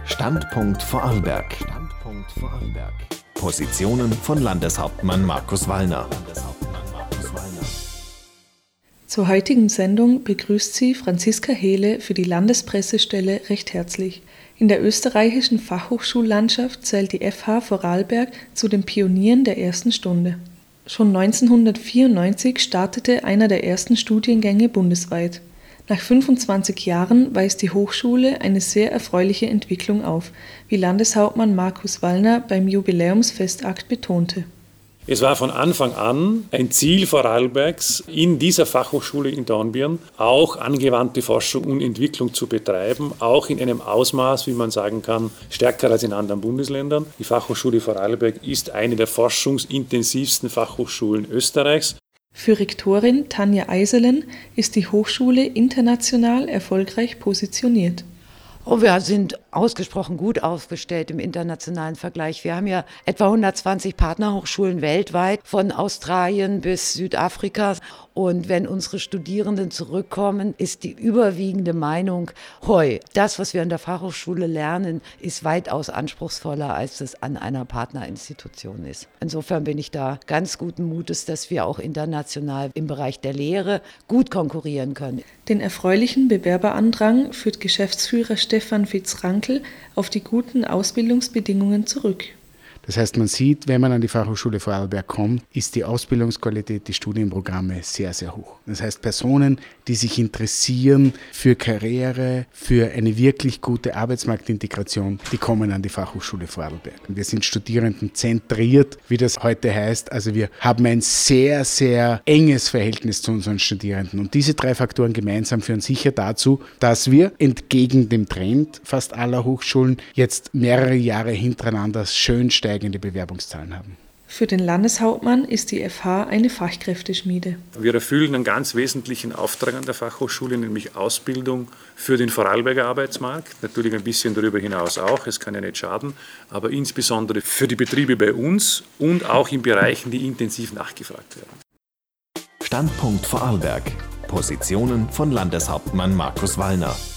Standpunkt Vorarlberg. Positionen von Landeshauptmann Markus Wallner. Zur heutigen Sendung begrüßt sie Franziska Hehle für die Landespressestelle recht herzlich. In der österreichischen Fachhochschullandschaft zählt die FH Vorarlberg zu den Pionieren der ersten Stunde. Schon 1994 startete einer der ersten Studiengänge bundesweit. Nach 25 Jahren weist die Hochschule eine sehr erfreuliche Entwicklung auf, wie Landeshauptmann Markus Wallner beim Jubiläumsfestakt betonte. Es war von Anfang an ein Ziel Vorarlbergs, in dieser Fachhochschule in Dornbirn auch angewandte Forschung und Entwicklung zu betreiben, auch in einem Ausmaß, wie man sagen kann, stärker als in anderen Bundesländern. Die Fachhochschule Vorarlberg ist eine der forschungsintensivsten Fachhochschulen Österreichs. Für Rektorin Tanja Eiserlen ist die Hochschule international erfolgreich positioniert. Wir sind ausgesprochen gut aufgestellt im internationalen Vergleich. Wir haben ja etwa 120 Partnerhochschulen weltweit, von Australien bis Südafrika. Und wenn unsere Studierenden zurückkommen, ist die überwiegende Meinung, das, was wir an der Fachhochschule lernen, ist weitaus anspruchsvoller, als es an einer Partnerinstitution ist. Insofern bin ich da ganz guten Mutes, dass wir auch international im Bereich der Lehre gut konkurrieren können. Den erfreulichen Bewerberandrang führt Geschäftsführer Stefan Fitz-Rankel auf die guten Ausbildungsbedingungen zurück. Das heißt, man sieht, wenn man an die Fachhochschule Vorarlberg kommt, ist die Ausbildungsqualität, die Studienprogramme sehr, sehr hoch. Das heißt, Personen, die sich interessieren für Karriere, für eine wirklich gute Arbeitsmarktintegration, die kommen an die Fachhochschule Vorarlberg. Und wir sind studentenzentriert, wie das heute heißt. Also wir haben ein sehr, sehr enges Verhältnis zu unseren Studierenden. Und diese drei Faktoren gemeinsam führen sicher dazu, dass wir entgegen dem Trend fast aller Hochschulen jetzt mehrere Jahre hintereinander schön steigende Bewerbungszahlen haben. Für den Landeshauptmann ist die FH eine Fachkräfteschmiede. Wir erfüllen einen ganz wesentlichen Auftrag an der Fachhochschule, nämlich Ausbildung für den Vorarlberger Arbeitsmarkt. Natürlich ein bisschen darüber hinaus auch, es kann ja nicht schaden, aber insbesondere für die Betriebe bei uns und auch in Bereichen, die intensiv nachgefragt werden. Standpunkt Vorarlberg. Positionen von Landeshauptmann Markus Wallner.